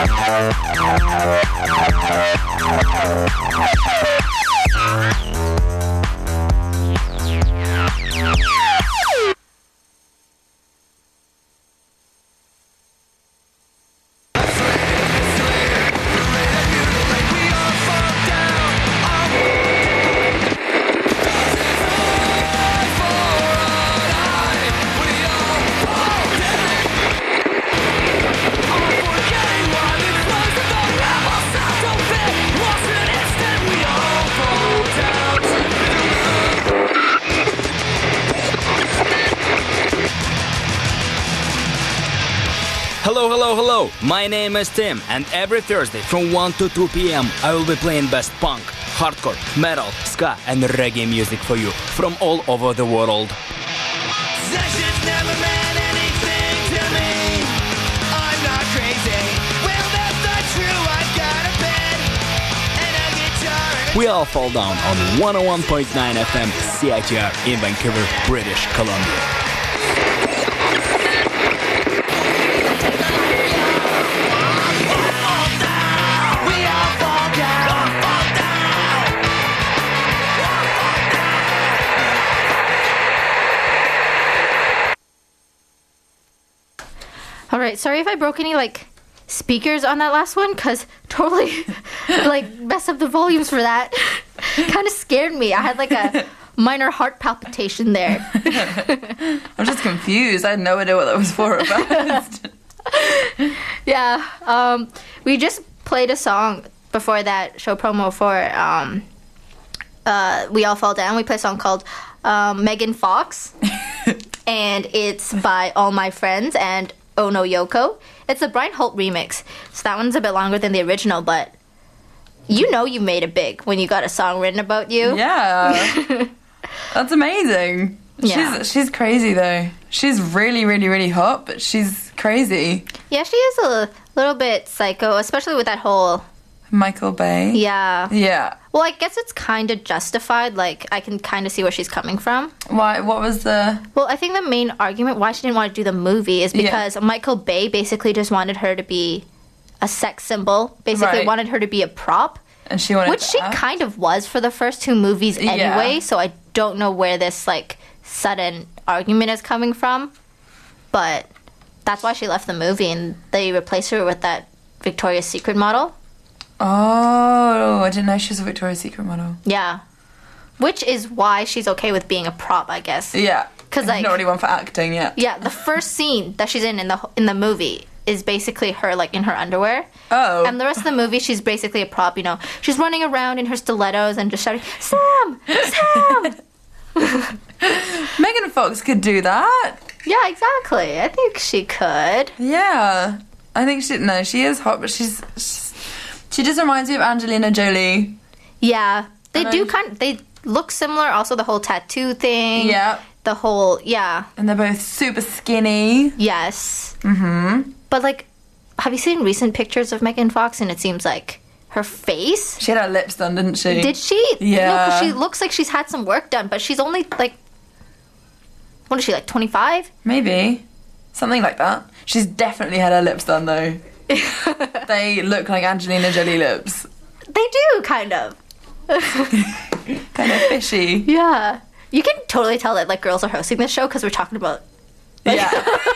Hello, hello, hello. My name is Tim, and every Thursday from one to two p.m. I will be playing best punk, hardcore, metal, ska, and reggae music for you from all over the world. Possession never meant anything to me. I'm not crazy. Well, that's not true. I've got a bed and a guitar. And We all fall down on one oh one point nine F M C I T R in Vancouver, British Columbia. we all fall down. All right, sorry if I broke any like speakers on that last one, cause totally like messed up the volumes for that. Kind of scared me. I had like a minor heart palpitation there. I'm just confused. I had no idea what that was for at first. Yeah, um, we just played a song before that show promo for um, uh, We All Fall Down. We played a song called um, Megan Fox, and it's by All My Friends and Ono Yoko. It's a Brian Holt remix, so that one's a bit longer than the original, but you know you made it big when you got a song written about you. Yeah. That's amazing. Yeah. She's she's crazy though. She's really, really, really hot, but she's crazy. Yeah, she is a little bit psycho, especially with that whole... Michael Bay. Yeah. Yeah. Well, I guess it's kind of justified. Like, I can kind of see where she's coming from. Why? What was the... Well, I think the main argument why she didn't want to do the movie is because Michael Bay basically just wanted her to be a sex symbol. Basically Right. wanted her to be a prop. And she wanted Which she that. kind of was for the first two movies Yeah. anyway, so I don't know where this, like, sudden argument is coming from. But that's why she left the movie, and they replaced her with that Victoria's Secret model. Oh, I didn't know she was a Victoria's Secret model. Yeah. Which is why she's okay with being a prop, I guess. Yeah. 'Cause, like- not really one for acting yet. Yeah, the first scene that she's in in the in the movie is basically her like in her underwear. Oh. And the rest of the movie, she's basically a prop. You know, she's running around in her stilettos and just shouting, "Sam, Sam!" Megan Fox could do that. Yeah, exactly. I think she could. Yeah. I think she... No, she is hot, but she's... she's she just reminds me of Angelina Jolie. Yeah, they And do I- kind of. They look similar. Also, the whole tattoo thing. Yeah. The whole yeah. And they're both super skinny. Yes. Mm-hmm. But like, have you seen recent pictures of Megan Fox? And it seems like her face. She had her lips done, didn't she? Did she? Yeah. No, 'cause she looks like she's had some work done, but she's only like, what is she, like twenty-five? Maybe. Something like that. She's definitely had her lips done, though. They look like Angelina Jolie lips. They do, kind of. Kind of fishy. Yeah. You can totally tell that like girls are hosting this show because we're talking about like, Yeah.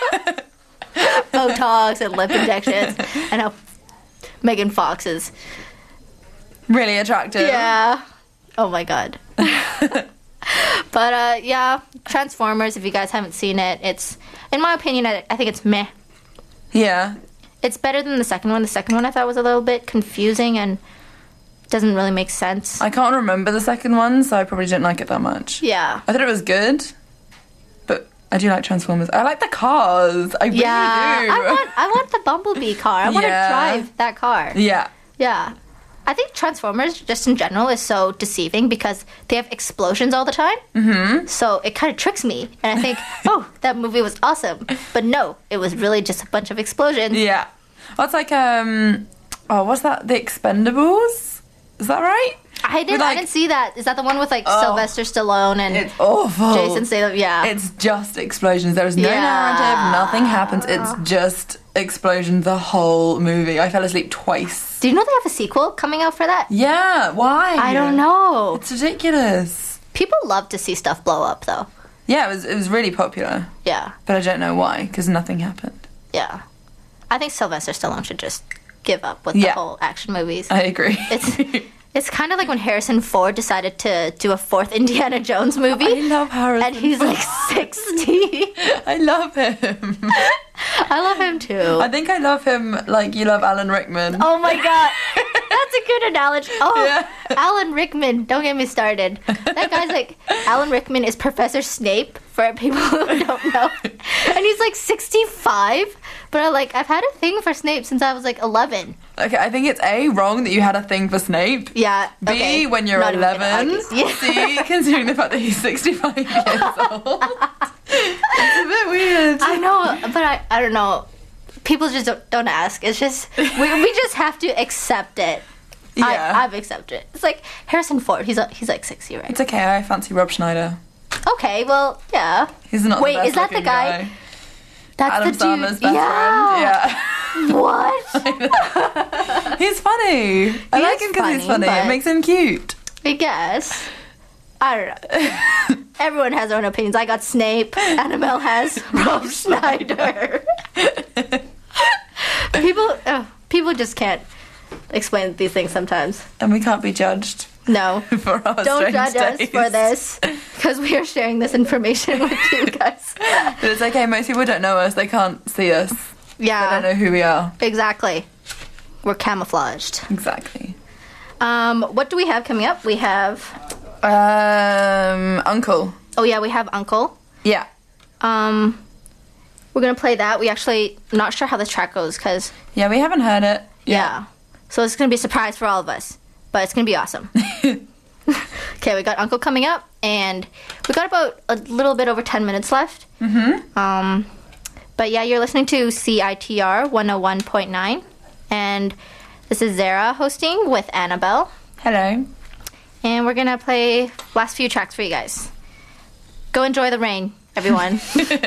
Botox and lip injections and how Megan Fox is Really attractive. Yeah. Oh my god. But uh, yeah, Transformers. If you guys haven't seen it, it's in my opinion, I, I think it's meh. Yeah. It's better than the second one. The second one I thought was a little bit confusing and doesn't really make sense. I can't remember the second one, so I probably didn't like it that much. Yeah. I thought it was good, but I do like Transformers. I like the cars. I really Yeah, do. I want I want the Bumblebee car. I want to Yeah. drive that car. Yeah. Yeah. I think Transformers, just in general, is so deceiving because they have explosions all the time. Mm-hmm. So it kind of tricks me. And I think, oh, that movie was awesome. But no, it was really just a bunch of explosions. Yeah. Well, it's like, um, oh, what's that? The Expendables? Is that right? I didn't, I didn't see that. Is that the one with like Oh. Sylvester Stallone and It's awful. Jason Statham? Yeah. It's just explosions. There is no Yeah. narrative. Nothing happens. It's just explosion the whole movie. I fell asleep twice. Do you know they have a sequel coming out for that? Yeah, why? I don't know. It's ridiculous. People love to see stuff blow up, though. Yeah, it was it was really popular. Yeah. But I don't know why, because nothing happened. Yeah. I think Sylvester Stallone should just give up with Yeah. the whole action movies. I agree. It's it's kind of like when Harrison Ford decided to do a fourth Indiana Jones movie. I love Harrison. And he's like sixty. I love him. I love him too. I think I love him like you love Alan Rickman. Oh my god. That's a good analogy. Oh, Yeah. Alan Rickman. Don't get me started. That guy's like, Alan Rickman is Professor Snape, for people who don't know. And he's like sixty-five. But I like, I've had a thing for Snape since I was like eleven. Okay, I think it's A, wrong that you had a thing for Snape. Yeah. B, okay. when you're Not even gonna eleven. argue. Yeah. C, considering the fact that he's sixty-five years old. It's a bit weird. I know, but I, I don't know. People just don't, don't ask. It's just, we, we just have to accept it. Yeah. I, I've accepted it. It's like Harrison Ford. He's a, he's like sixty, right? It's okay, I fancy Rob Schneider. Okay, well, yeah. He's not Wait, the best is that the looking guy? That's Adam the dude. Sandler's best yeah. friend. Yeah. What? He's funny. I He like is him because he's funny, funny. It but- makes him cute. I guess. I don't know. Everyone has their own opinions. I got Snape. Annabelle has Rob Schneider. people, oh, people just can't explain these things sometimes. And we can't be judged. No. For our Don't strange judge us days. for this, because we are sharing this information with you guys. But it's okay, most people don't know us. They can't see us. Yeah. They don't know who we are. Exactly. We're camouflaged. Exactly. Um, what do we have coming up? We have... Um, Uncle. Oh, yeah, we have Uncle. Yeah. Um, we're going to play that. We actually... not sure how this track goes, because... Yeah, we haven't heard it. Yeah. So it's going to be a surprise for all of us. But it's going to be awesome. Okay, we got Uncle coming up, and we got about a little bit over ten minutes left. Mm-hmm. Um, but yeah, you're listening to C I T R one oh one point nine, and this is Zara hosting with Annabelle. Hello. And we're going to play last few tracks for you guys. Go enjoy the rain, everyone.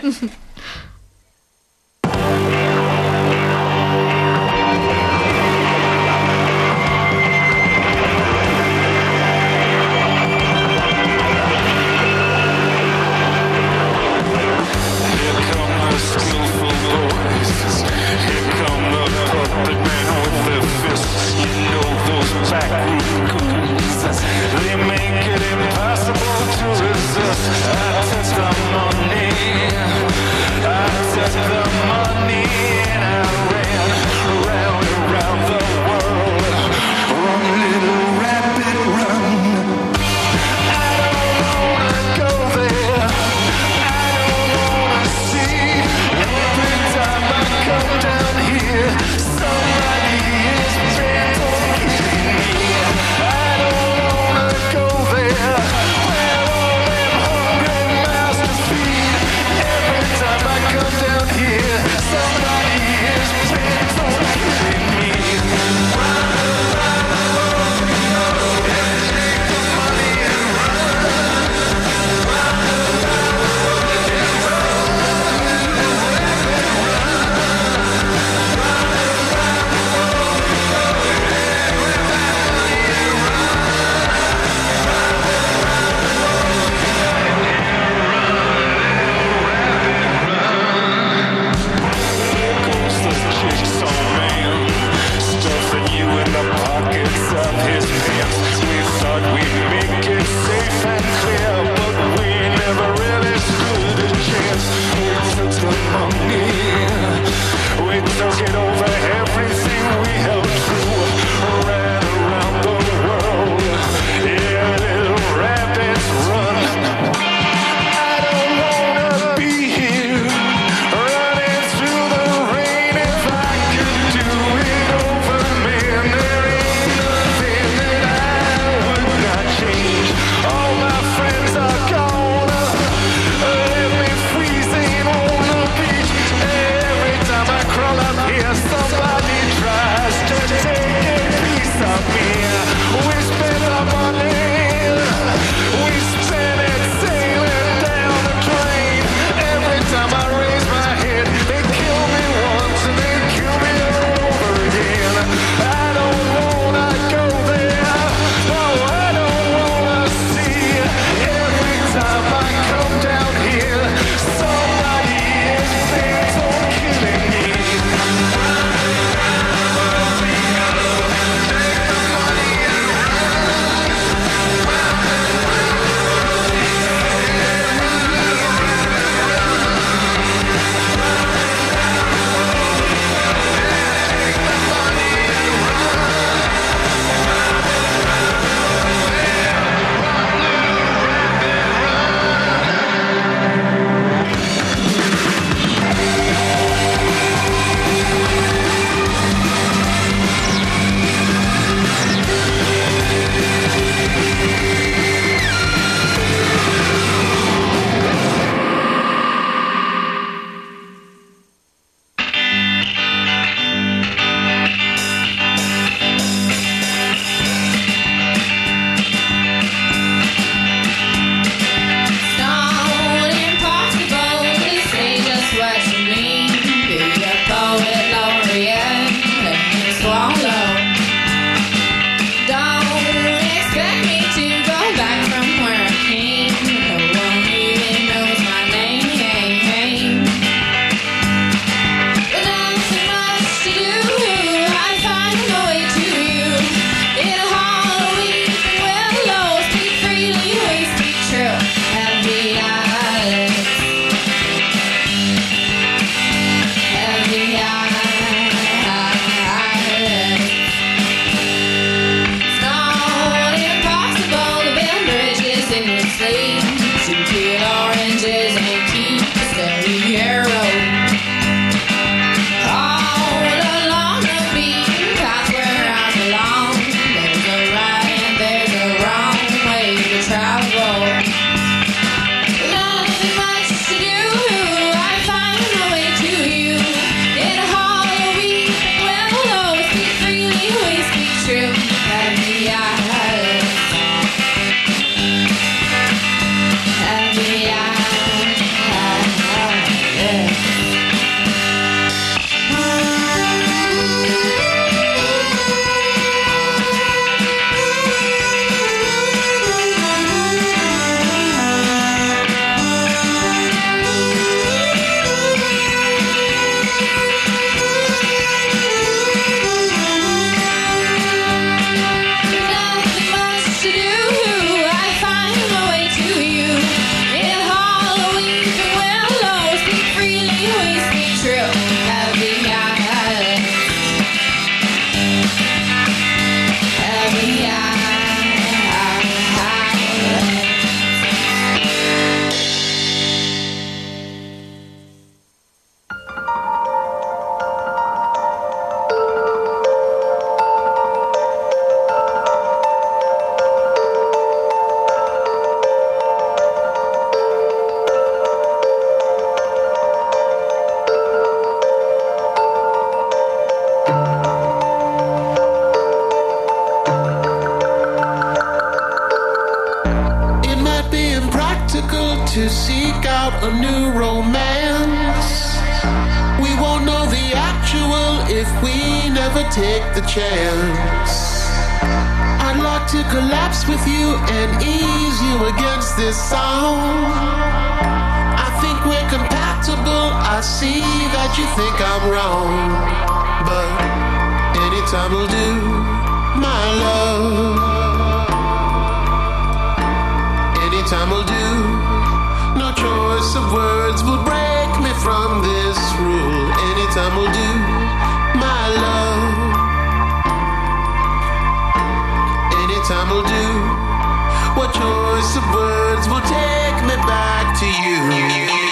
Skillful boys. Here come the puppet men with their fists. You know those backroom goons. They make it impossible to resist. I testimony. to seek out a new romance. We won't know the actual if we never take the chance. I'd like to collapse with you and ease you against this sound. I think we're compatible. I see that you think I'm wrong, but anytime will do, my love. Anytime will do. No choice of words will break me from this rule. Anytime will do, my love. Anytime will do. What choice of words will take me back to you?